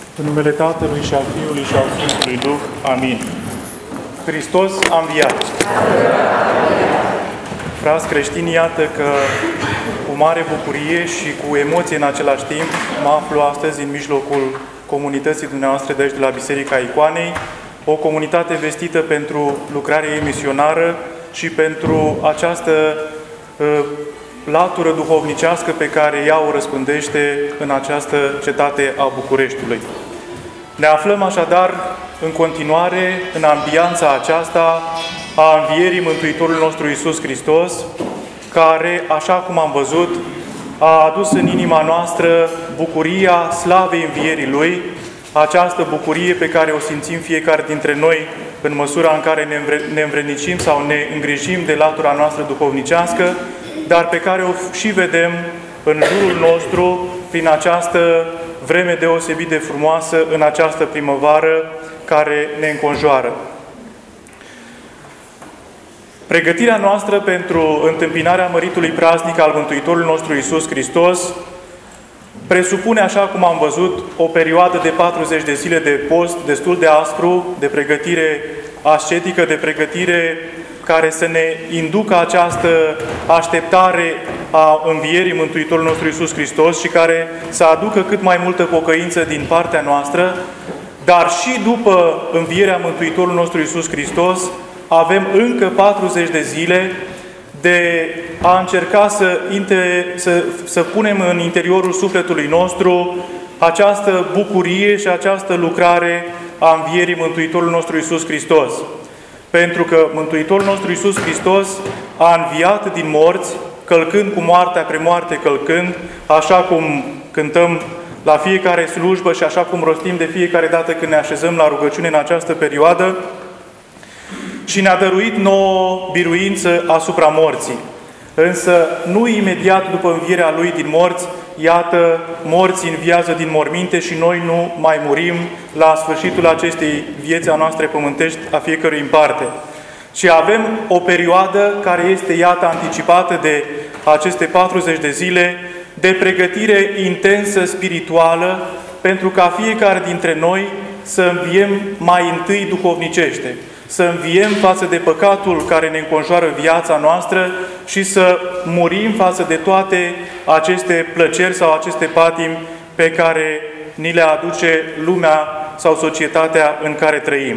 În numele Tatălui și al Fiului și al Sfântului Duh. Amin. Hristos a înviat. Frați creștini, iată că cu mare bucurie și cu emoție în același timp mă aflu astăzi în mijlocul comunității dumneavoastră de aici, de la Biserica Icoanei, o comunitate vestită pentru lucrarea ei misionară și pentru această latură duhovnicească pe care ea o răspândește în această cetate a Bucureștiului. Ne aflăm așadar în continuare în ambianța aceasta a învierii Mântuitorului nostru Iisus Hristos, care, așa cum am văzut, a adus în inima noastră bucuria slavei învierii Lui, această bucurie pe care o simțim fiecare dintre noi în măsura în care ne învrednicim sau ne îngrijim de latura noastră duhovnicească, dar pe care o și vedem în jurul nostru prin această vreme deosebit de frumoasă, în această primăvară care ne înconjoară. Pregătirea noastră pentru întâmpinarea măritului praznic al Mântuitorului nostru Iisus Hristos presupune, așa cum am văzut, o perioadă de 40 de zile de post destul de aspru, de pregătire ascetică, de pregătire care să ne inducă această așteptare a învierii Mântuitorului nostru Iisus Hristos și care să aducă cât mai multă pocăință din partea noastră, dar și după învierea Mântuitorului nostru Iisus Hristos avem încă 40 de zile de a încerca să punem în interiorul sufletului nostru această bucurie și această lucrare a învierii Mântuitorului nostru Iisus Hristos. Pentru că Mântuitorul nostru Iisus Hristos a înviat din morți, călcând cu moartea pre moarte călcând, așa cum cântăm la fiecare slujbă și așa cum rostim de fiecare dată când ne așezăm la rugăciune în această perioadă, și ne-a dăruit nouă biruință asupra morții. Însă, nu imediat după învierea Lui din morți, iată, morții înviază din morminte și noi nu mai murim la sfârșitul acestei vieți a noastre pământești, a fiecărui în parte. Și avem o perioadă care este, iată, anticipată de aceste 40 de zile de pregătire intensă spirituală pentru ca fiecare dintre noi să înviem mai întâi duhovnicește, să înviem față de păcatul care ne înconjoară viața noastră și să murim față de toate aceste plăceri sau aceste patimi pe care ni le aduce lumea sau societatea în care trăim.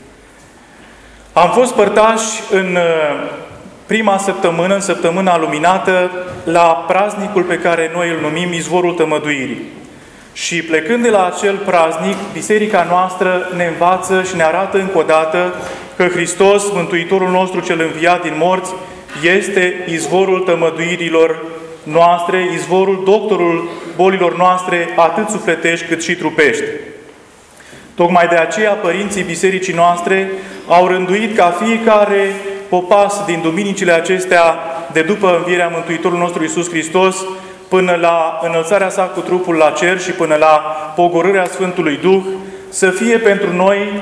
Am fost părtași în prima săptămână, în săptămâna luminată, la praznicul pe care noi îl numim Izvorul Tămăduirii. Și plecând de la acel praznic, Biserica noastră ne învață și ne arată încă o dată că Hristos, Mântuitorul nostru cel înviat din morți, este izvorul tămăduirilor noastre, izvorul, doctorul bolilor noastre, atât sufletești cât și trupești. Tocmai de aceea, părinții Bisericii noastre au rânduit ca fiecare popas din duminicile acestea de după învierea Mântuitorului nostru Iisus Hristos, până la înălțarea sa cu trupul la cer și până la pogorârea Sfântului Duh, să fie pentru noi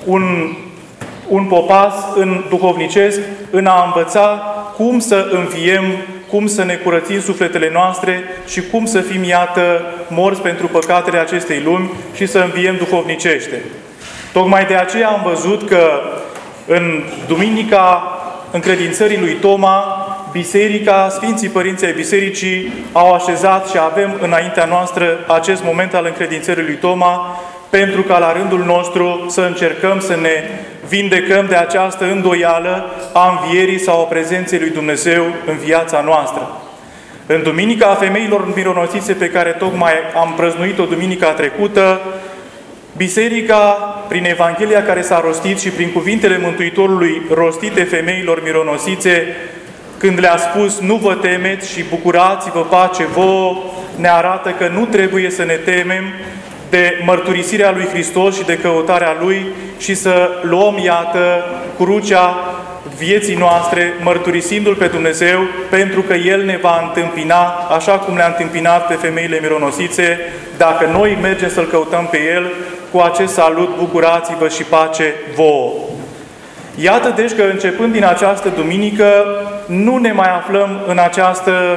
un popas în duhovnicesc, în a învăța cum să înviem, cum să ne curățim sufletele noastre și cum să fim, iată, morți pentru păcatele acestei lumi și să înviem duhovnicește. Tocmai de aceea am văzut că în duminica încredințării lui Toma, Biserica, Sfinții Părinți ai Bisericii au așezat și avem înaintea noastră acest moment al încredințării lui Toma, pentru ca la rândul nostru să încercăm să ne vindecăm de această îndoială a învierii sau a prezenței lui Dumnezeu în viața noastră. În Duminica a Femeilor Mironosițe, pe care tocmai am prăznuit-o duminica trecută, Biserica, prin Evanghelia care s-a rostit și prin cuvintele Mântuitorului rostite femeilor mironosițe, când le-a spus, nu vă temeți și bucurați-vă pace vouă, ne arată că nu trebuie să ne temem de mărturisirea lui Hristos și de căutarea Lui și să luăm, iată, crucea vieții noastre, mărturisindu-L pe Dumnezeu, pentru că El ne va întâmpina, așa cum le-a întâmpinat pe femeile mironosițe, dacă noi mergem să-L căutăm pe El cu acest salut, bucurați-vă și pace vouă. Iată deci că începând din această duminică, nu ne mai aflăm în această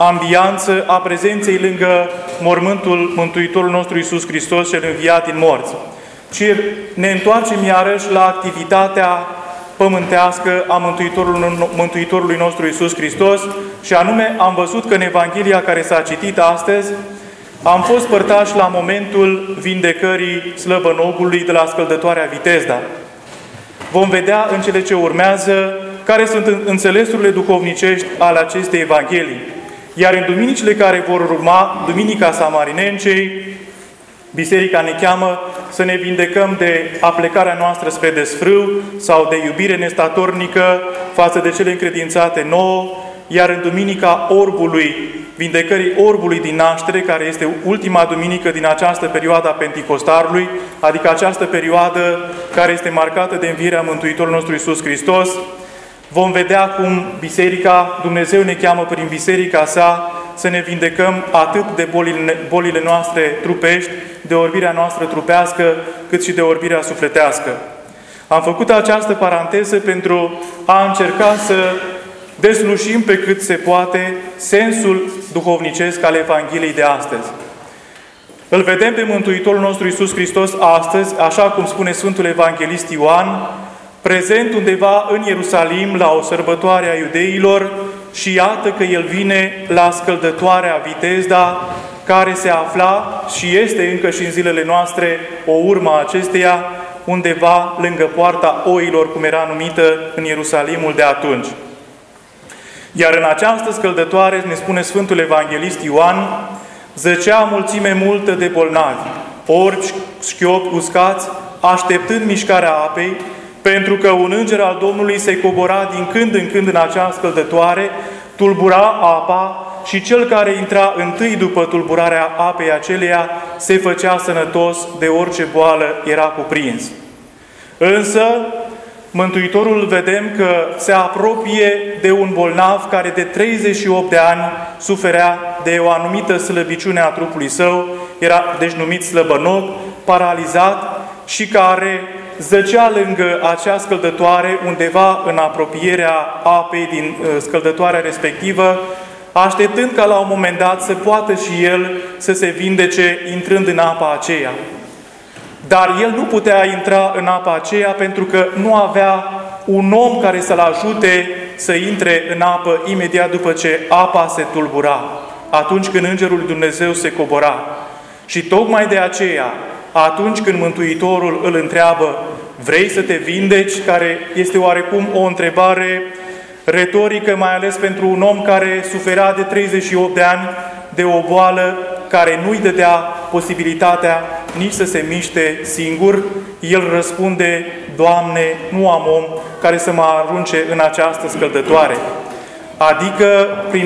ambianță a prezenței lângă mormântul Mântuitorul nostru Iisus Hristos cel înviat din morți, ci ne întoarcem iarăși la activitatea pământească a Mântuitorului nostru Iisus Hristos, și anume am văzut că în Evanghelia care s-a citit astăzi am fost părtași la momentul vindecării slăbănogului de la scăldătoarea Vitezda. Vom vedea în cele ce urmează care sunt înțelesurile duhovnicești ale acestei Evanghelii. Iar în duminicile care vor urma, Duminica Samarinencei, Biserica ne cheamă să ne vindecăm de aplecarea noastră spre desfrâu sau de iubire nestatornică față de cele încredințate nouă, iar în Duminica Orbului, vindecării Orbului din naștere, care este ultima duminică din această perioadă a Penticostarului, adică această perioadă care este marcată de învierea Mântuitorului nostru Iisus Hristos, vom vedea cum Biserica, Dumnezeu ne cheamă prin Biserica sa să ne vindecăm atât de bolile noastre trupești, de orbirea noastră trupească, cât și de orbirea sufletească. Am făcut această paranteză pentru a încerca să deslușim pe cât se poate sensul duhovnicesc al Evangheliei de astăzi. Îl vedem pe Mântuitorul nostru Iisus Hristos astăzi, așa cum spune Sfântul Evanghelist Ioan, prezent undeva în Ierusalim la o sărbătoare a iudeilor, și iată că El vine la scăldătoarea Vitezda, care se afla și este încă și în zilele noastre o urmă a acesteia, undeva lângă poarta oilor, cum era numită în Ierusalimul de atunci. Iar în această scăldătoare, ne spune Sfântul Evanghelist Ioan, zăcea mulțime multă de bolnavi, orbi, șchiopi, uscați, așteptând mișcarea apei, pentru că un înger al Domnului se cobora din când în când în acea scăldătoare, tulbura apa și cel care intra întâi după tulburarea apei aceleia se făcea sănătos de orice boală era cuprins. Însă, Mântuitorul vedem că se apropie de un bolnav care de 38 de ani suferea de o anumită slăbiciune a trupului său, era deci numit slăbănog, paralizat, și care zăcea lângă acea scăldătoare, undeva în apropierea apei din scăldătoarea respectivă, așteptând ca la un moment dat să poată și el să se vindece intrând în apa aceea. Dar el nu putea intra în apa aceea pentru că nu avea un om care să-l ajute să intre în apă imediat după ce apa se tulbura, atunci când Îngerul lui Dumnezeu se cobora. Și tocmai de aceea, atunci când Mântuitorul îl întreabă, vrei să te vindeci? Care este oarecum o întrebare retorică, mai ales pentru un om care suferea de 38 de ani de o boală care nu-i dădea posibilitatea nici să se miște singur, el răspunde, Doamne, nu am om care să mă arunce în această scăldătoare. Adică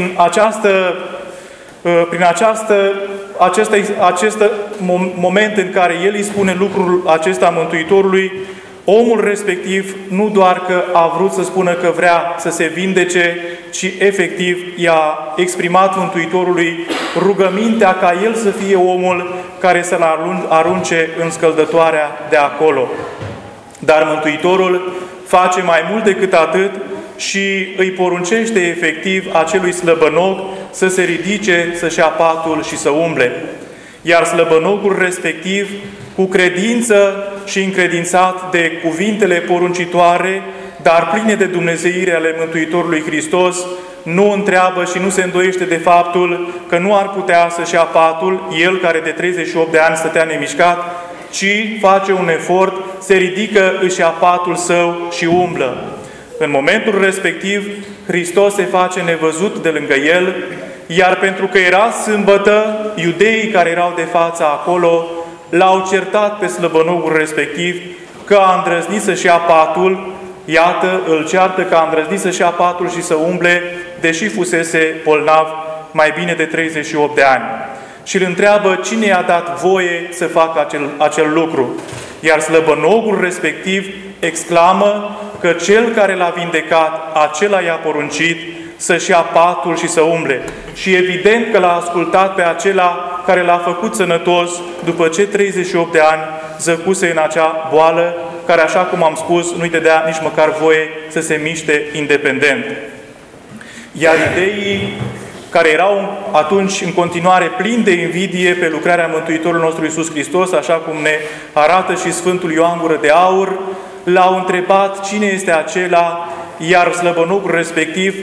acest moment în care el îi spune lucrul acesta Mântuitorului, omul respectiv nu doar că a vrut să spună că vrea să se vindece, ci efectiv i-a exprimat Mântuitorului rugămintea ca el să fie omul care să-l arunce în scăldătoarea de acolo. Dar Mântuitorul face mai mult decât atât și îi poruncește efectiv acelui slăbănog să se ridice, să-și ia patul și să umble. Iar slăbănogul respectiv, cu credință și încredințat de cuvintele poruncitoare, dar pline de dumnezeire ale Mântuitorului Hristos, nu întreabă și nu se îndoiește de faptul că nu ar putea să-și ia patul, el care de 38 de ani stătea nemișcat, ci face un efort, se ridică, își ia patul său și umblă. În momentul respectiv, Hristos se face nevăzut de lângă el, iar pentru că era sâmbătă, iudeii care erau de față acolo l-au certat pe slăbănogul respectiv că a îndrăznit să-și ia patul, iată, îl ceartă că a îndrăznit să-și ia patul și să umble, deși fusese bolnav mai bine de 38 de ani. Și îl întreabă cine i-a dat voie să facă acel lucru. Iar slăbănogul respectiv exclamă că cel care l-a vindecat, acela i-a poruncit să-și ia patul și să umble. Și evident că l-a ascultat pe acela care l-a făcut sănătos după ce 38 de ani zăcuse în acea boală, care, așa cum am spus, nu-i dădea nici măcar voie să se miște independent. Iar iudeii care erau atunci în continuare plini de invidie pe lucrarea Mântuitorului nostru Iisus Hristos, așa cum ne arată și Sfântul Ioan Gură de Aur, l-au întrebat cine este acela, iar slăbănogul respectiv,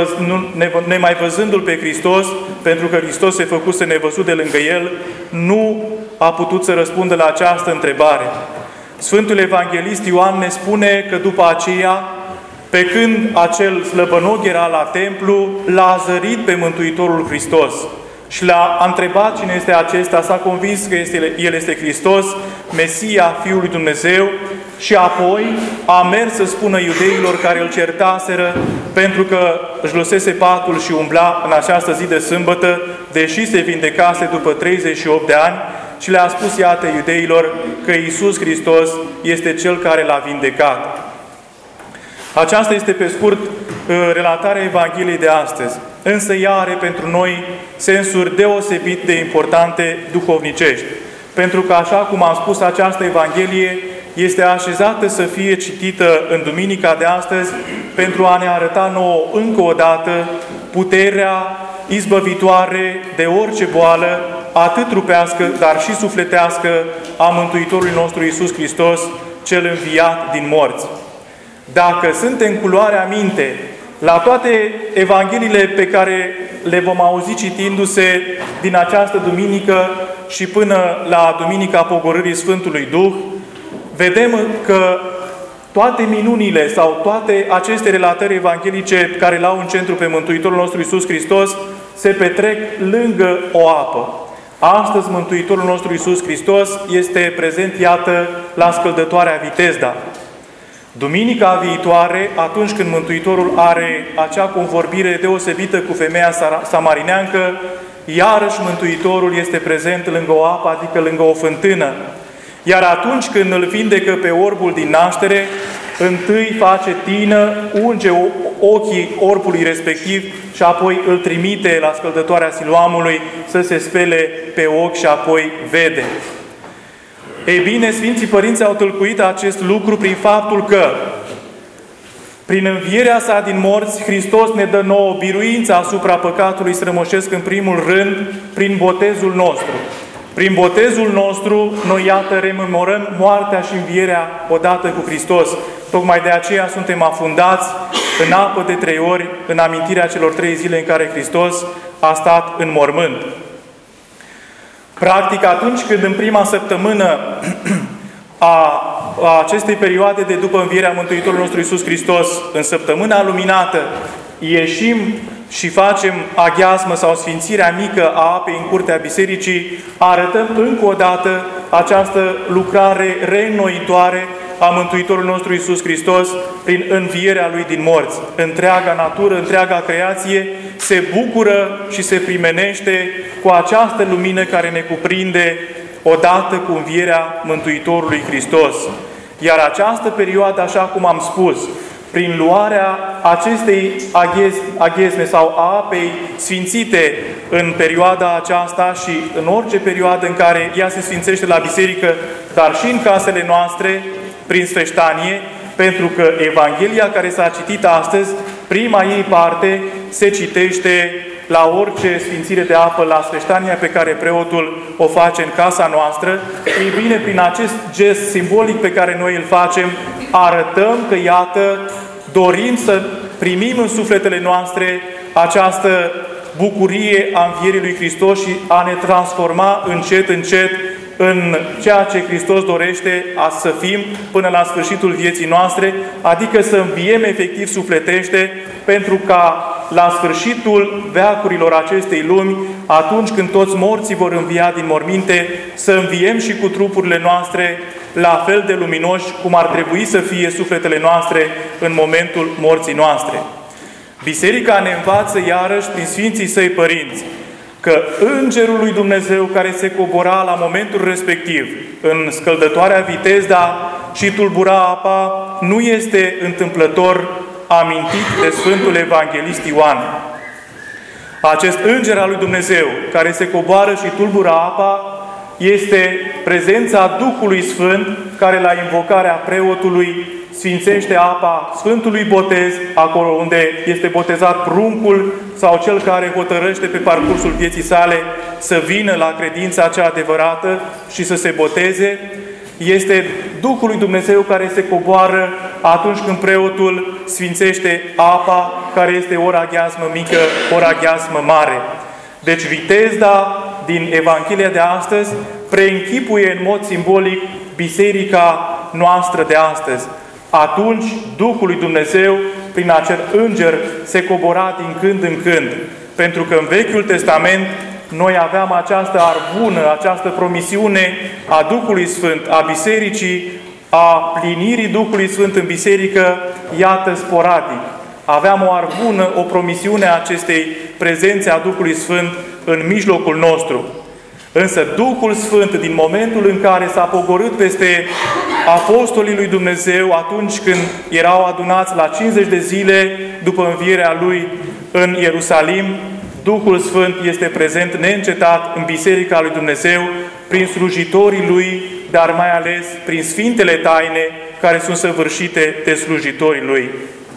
nemai văzându-L pe Hristos, pentru că Hristos se făcuse nevăzut de lângă el, nu a putut să răspundă la această întrebare. Sfântul Evanghelist Ioan ne spune că după aceea, pe când acel slăbănog era la templu, l-a zărit pe Mântuitorul Hristos și l-a întrebat cine este acesta, s-a convins că El este Hristos, Mesia, Fiul lui Dumnezeu, și apoi a mers să spună iudeilor care îl certaseră pentru că își lăsese patul și umbla în această zi de sâmbătă, deși se vindecase după 38 de ani, și le-a spus, iată, iudeilor, că Iisus Hristos este Cel care l-a vindecat. Aceasta este, pe scurt, relatarea Evangheliei de astăzi. Însă ea are pentru noi sensuri deosebit de importante duhovnicești. Pentru că, așa cum am spus, această Evanghelie este așezată să fie citită în duminica de astăzi pentru a ne arăta nouă încă o dată puterea izbăvitoare de orice boală, atât trupească, dar și sufletească, a Mântuitorului nostru Iisus Hristos, Cel înviat din morți. Dacă suntem cu luarea minte la toate Evangheliile pe care le vom auzi citindu-se din această duminică și până la Duminica Pogorârii Sfântului Duh, vedem că toate minunile sau toate aceste relatări evanghelice care l-au în centru pe Mântuitorul nostru Iisus Hristos se petrec lângă o apă. Astăzi Mântuitorul nostru Iisus Hristos este prezent, iată, la scăldătoarea Vitezda. Duminica viitoare, atunci când Mântuitorul are acea convorbire deosebită cu femeia samarineancă, iarăși Mântuitorul este prezent lângă o apă, adică lângă o fântână. Iar atunci când îl vindecă pe orbul din naștere, întâi face tină, unge ochii orbului respectiv și apoi îl trimite la scăldătoarea Siloamului să se spele pe ochi și apoi vede. Ei bine, Sfinții Părinți au tălcuit acest lucru prin faptul că prin învierea sa din morți, Hristos ne dă nouă biruința asupra păcatului strămoșesc în primul rând prin botezul nostru. Prin botezul nostru, noi, iată, rememorăm moartea și învierea odată cu Hristos. Tocmai de aceea suntem afundați în apă de 3 ori, în amintirea celor 3 zile în care Hristos a stat în mormânt. Practic, atunci când în prima săptămână a acestei perioade de după învierea Mântuitorului nostru Iisus Hristos, în săptămâna luminată, ieșim și facem aghiazmă sau sfințirea mică a apei în curtea bisericii, arătăm încă o dată această lucrare reînnoitoare a Mântuitorului nostru Iisus Hristos prin învierea Lui din morți. Întreaga natură, întreaga creație se bucură și se primenește cu această lumină care ne cuprinde odată cu învierea Mântuitorului Hristos. Iar această perioadă, așa cum am spus, prin luarea acestei aghezme sau a apei sfințite în perioada aceasta și în orice perioadă în care ea se sfințește la biserică, dar și în casele noastre, prin sfeștanie, pentru că Evanghelia care s-a citit astăzi, prima ei parte, se citește la orice sfințire de apă, la sfeștania pe care preotul o face în casa noastră. Ei bine, prin acest gest simbolic pe care noi îl facem, arătăm că, iată, dorim să primim în sufletele noastre această bucurie a învierii lui Hristos și a ne transforma încet, încet în ceea ce Hristos dorește să fim până la sfârșitul vieții noastre, adică să înviem efectiv sufletește, pentru ca la sfârșitul veacurilor acestei lumi, atunci când toți morții vor învia din morminte, să înviem și cu trupurile noastre la fel de luminoși cum ar trebui să fie sufletele noastre în momentul morții noastre. Biserica ne învață iarăși prin Sfinții Săi Părinți că Îngerul lui Dumnezeu care se cobora la momentul respectiv în scăldătoarea Vitezda și tulbura apa nu este întâmplător amintit de Sfântul Evanghelist Ioan. Acest Înger al lui Dumnezeu care se coboară și tulbură apa este prezența Duhului Sfânt care la invocarea preotului sfințește apa Sfântului Botez, acolo unde este botezat pruncul sau cel care hotărăște pe parcursul vieții sale să vină la credința cea adevărată și să se boteze, este Duhul lui Dumnezeu care se coboară atunci când preotul sfințește apa, care este ori aghiazmă mică, ori aghiazmă mare. Deci vitezda din Evanghelia de astăzi preînchipuie în mod simbolic biserica noastră de astăzi. Atunci Duhul lui Dumnezeu, prin acel înger, se cobora din când în când. Pentru că în Vechiul Testament noi aveam această arvună, această promisiune a Duhului Sfânt, a bisericii, a plinirii Duhului Sfânt în biserică, iată, sporadic. Aveam o arvună, o promisiune a acestei prezențe a Duhului Sfânt în mijlocul nostru. Însă Duhul Sfânt, din momentul în care s-a pogorât peste apostolii lui Dumnezeu, atunci când erau adunați la 50 de zile după învierea Lui în Ierusalim, Duhul Sfânt este prezent neîncetat în Biserica lui Dumnezeu, prin slujitorii Lui, dar mai ales prin sfintele taine care sunt săvârșite de slujitorii Lui.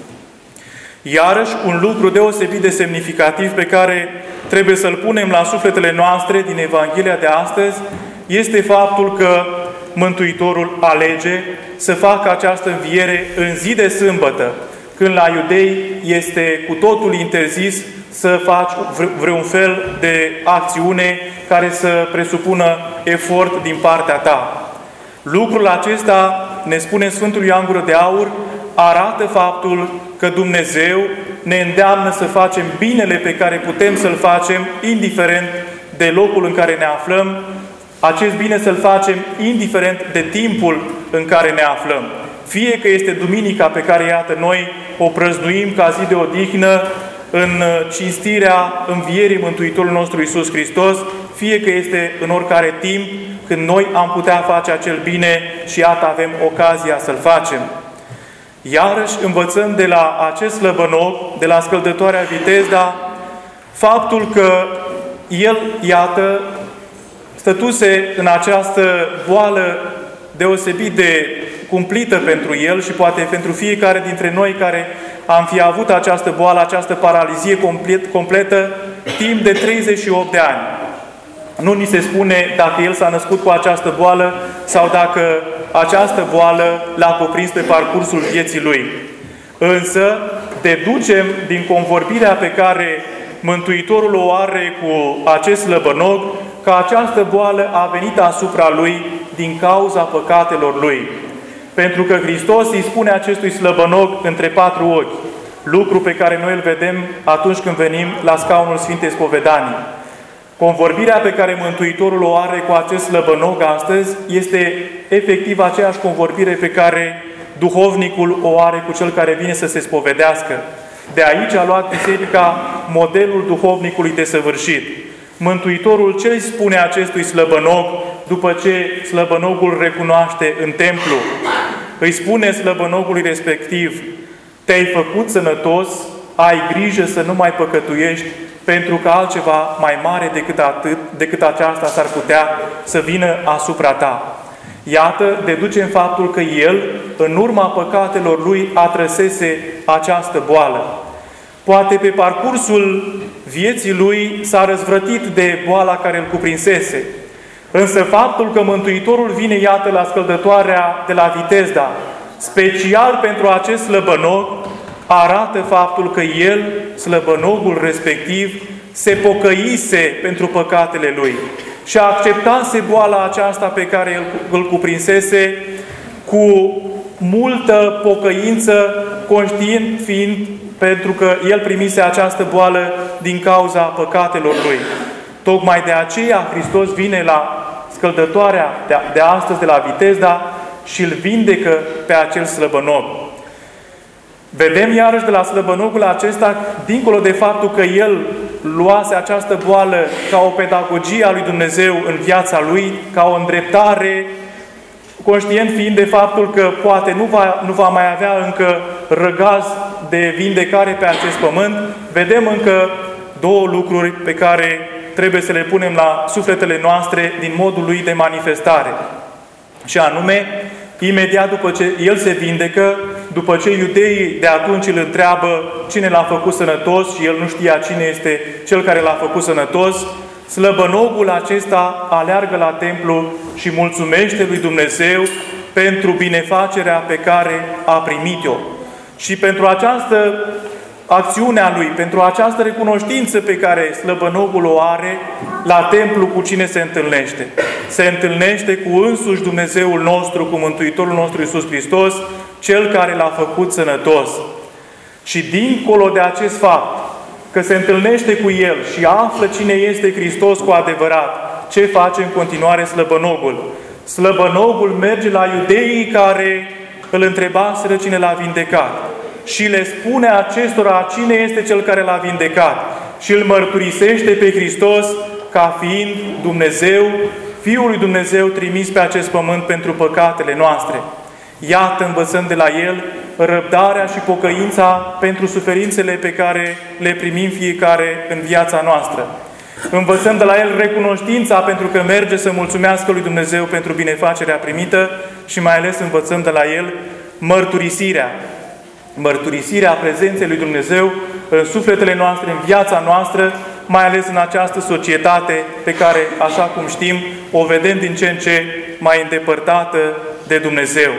Iarăși, un lucru deosebit de semnificativ pe care trebuie să-l punem la sufletele noastre din Evanghelia de astăzi este faptul că Mântuitorul alege să facă această înviere în zi de sâmbătă, când la iudei este cu totul interzis să faci vreun fel de acțiune care să presupună efort din partea ta. Lucrul acesta, ne spune Sfântul Ioan Gură de Aur, arată faptul că Dumnezeu ne îndeamnă să facem binele pe care putem să-l facem, indiferent de locul în care ne aflăm, acest bine să-l facem indiferent de timpul în care ne aflăm. Fie că este duminica pe care, iată, noi o prăznuim ca zi de odihnă în cinstirea învierii Mântuitorului nostru Iisus Hristos, fie că este în oricare timp când noi am putea face acel bine și iată avem ocazia să-l facem. Iarăși învățăm de la acest slăbănoc, de la scăldătoarea Vitezda, faptul că el, iată, stătuse în această boală deosebit de cumplită pentru el și poate pentru fiecare dintre noi care am fi avut această boală, această paralizie completă, timp de 38 de ani. Nu ni se spune dacă el s-a născut cu această boală sau dacă această boală l-a cuprins pe parcursul vieții lui. Însă, deducem din convorbirea pe care Mântuitorul o are cu acest slăbănoc că această boală a venit asupra lui din cauza păcatelor lui. Pentru că Hristos îi spune acestui slăbănoc între patru ochi, lucru pe care noi îl vedem atunci când venim la scaunul Sfintei Spovedanii. Convorbirea pe care Mântuitorul o are cu acest slăbănoc astăzi este efectiv aceeași convorbire pe care duhovnicul o are cu cel care vine să se spovedească. De aici a luat Biserica modelul duhovnicului desăvârșit. Mântuitorul ce îi spune acestui slăbănoc după ce slăbănocul recunoaște în templu? Îi spune slăbănocului respectiv: te-ai făcut sănătos, ai grijă să nu mai păcătuiești, pentru că altceva mai mare decât aceasta s-ar putea să vină asupra ta. Iată, deducem faptul că el, în urma păcatelor lui, atrăsese această boală. Poate pe parcursul vieții lui s-a răzvrătit de boala care îl cuprinsese. Însă faptul că Mântuitorul vine, iată, la scăldătoarea de la Vitezda, special pentru acest slăbănoc, arată faptul că el, slăbănogul respectiv, se pocăise pentru păcatele lui și acceptase boala aceasta pe care îl cuprinsese cu multă pocăință, conștient fiind pentru că el primise această boală din cauza păcatelor lui. Tocmai de aceea Hristos vine la scăldătoarea de astăzi de la Vitezda și îl vindecă pe acel slăbănoc. Vedem iarăși de la slăbănocul acesta, dincolo de faptul că el luase această boală ca o pedagogie a lui Dumnezeu în viața lui, ca o îndreptare, conștient fiind de faptul că poate nu va mai avea încă răgaz de vindecare pe acest pământ, vedem încă două lucruri pe care trebuie să le punem la sufletele noastre din modul lui de manifestare. Și anume, imediat după ce el se vindecă, după ce iudeii de atunci îl întreabă cine l-a făcut sănătos și el nu știa cine este cel care l-a făcut sănătos, slăbănogul acesta aleargă la templu și mulțumește lui Dumnezeu pentru binefacerea pe care a primit-o. Și pentru această acțiunea lui, pentru această recunoștință pe care slăbănogul o are, la templu cu cine se întâlnește? Se întâlnește cu însuși Dumnezeul nostru, cu Mântuitorul nostru Iisus Hristos, Cel care l-a făcut sănătos. Și dincolo de acest fapt, că se întâlnește cu El și află cine este Hristos cu adevărat, ce face în continuare slăbănogul? Slăbănogul merge la iudeii care îl întrebaseră cine l-a vindecat și le spune acestora cine este Cel care l-a vindecat și îl mărturisește pe Hristos ca fiind Dumnezeu, Fiul lui Dumnezeu trimis pe acest pământ pentru păcatele noastre. Iată, învățăm de la El răbdarea și pocăința pentru suferințele pe care le primim fiecare în viața noastră. Învățăm de la El recunoștința pentru că merge să mulțumească lui Dumnezeu pentru binefacerea primită și mai ales învățăm de la El mărturisirea. Mărturisirea prezenței lui Dumnezeu în sufletele noastre, în viața noastră, mai ales în această societate pe care, așa cum știm, o vedem din ce în ce mai îndepărtată de Dumnezeu.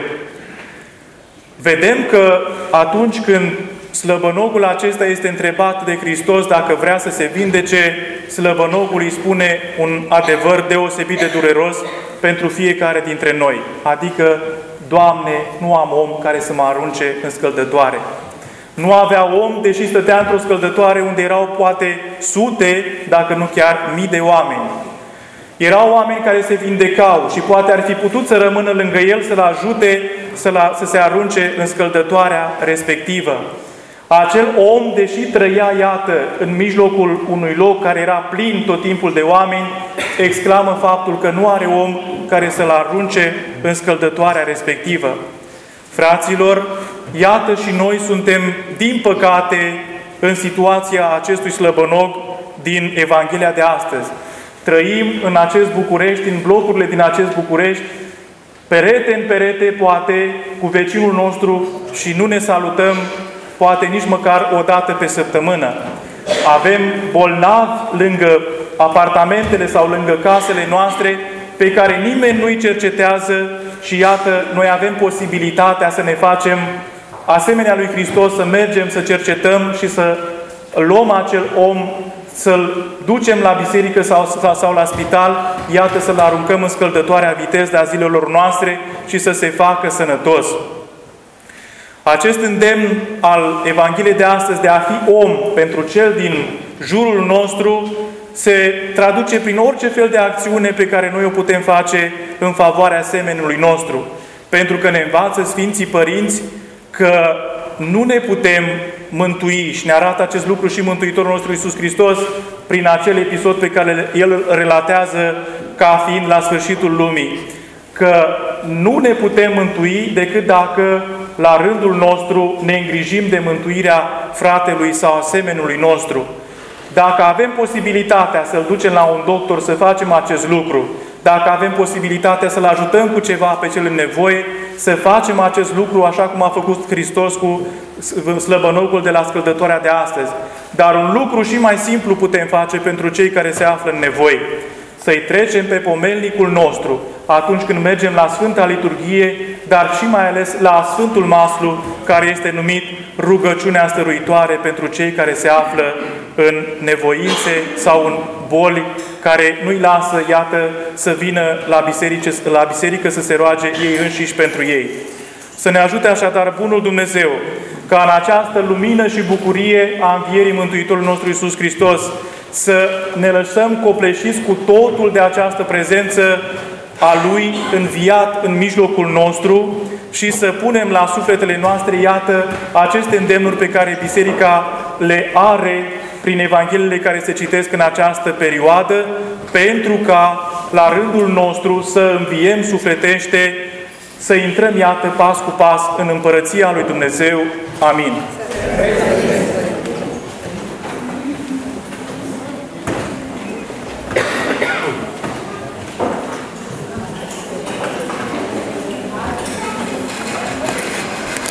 Vedem că atunci când slăbănogul acesta este întrebat de Hristos dacă vrea să se vindece, slăbănogul îi spune un adevăr deosebit de dureros pentru fiecare dintre noi. Adică, Doamne, nu am om care să mă arunce în scăldătoare. Nu avea om, deși stătea într-o scăldătoare unde erau poate sute, dacă nu chiar mii de oameni. Erau oameni care se vindecau și poate ar fi putut să rămână lângă el, să-l ajute să se arunce în scăldătoarea respectivă. Acel om, deși trăia, iată, în mijlocul unui loc care era plin tot timpul de oameni, exclamă faptul că nu are om care să-l arunce în scăldătoarea respectivă. Fraților, iată și noi suntem, din păcate, în situația acestui slăbănog din Evanghelia de astăzi. Trăim în acest București, în blocurile din acest București, perete în perete, poate, cu vecinul nostru și nu ne salutăm, poate nici măcar o dată pe săptămână. Avem bolnavi lângă apartamentele sau lângă casele noastre pe care nimeni nu-i cercetează și iată, noi avem posibilitatea să ne facem asemenea lui Hristos, să mergem, să cercetăm și să luăm acel om, să-l ducem la biserică sau la spital, iată, să-l aruncăm în scăldătoarea viteză a zilelor noastre și să se facă sănătos. Acest îndemn al Evangheliei de astăzi de a fi om pentru cel din jurul nostru se traduce prin orice fel de acțiune pe care noi o putem face în favoarea semenului nostru. Pentru că ne învață Sfinții Părinți că nu ne putem mântui și ne arată acest lucru și Mântuitorul nostru Iisus Hristos prin acel episod pe care El îl relatează ca fiind la sfârșitul lumii. Că nu ne putem mântui decât dacă la rândul nostru ne îngrijim de mântuirea fratelui sau a semenului nostru. Dacă avem posibilitatea să-l ducem la un doctor să facem acest lucru, dacă avem posibilitatea să-l ajutăm cu ceva pe cel în nevoie, să facem acest lucru așa cum a făcut Hristos cu slăbănogul de la scăldătoarea de astăzi. Dar un lucru și mai simplu putem face pentru cei care se află în nevoie. Să-i trecem pe pomelnicul nostru atunci când mergem la Sfânta Liturghie, dar și mai ales la Sfântul Maslu, care este numit rugăciunea stăruitoare pentru cei care se află în nevoințe sau în boli, care nu-i lasă, iată, să vină la biserică să se roage ei înșiși pentru ei. Să ne ajute așadar Bunul Dumnezeu ca în această lumină și bucurie a învierii Mântuitorului nostru Iisus Hristos să ne lăsăm copleșiți cu totul de această prezență a Lui înviat în mijlocul nostru și să punem la sufletele noastre, iată, aceste îndemnuri pe care Biserica le are prin Evangheliile care se citesc în această perioadă, pentru ca la rândul nostru să înviem sufletește, să intrăm, iată, pas cu pas în Împărăția lui Dumnezeu. Amin.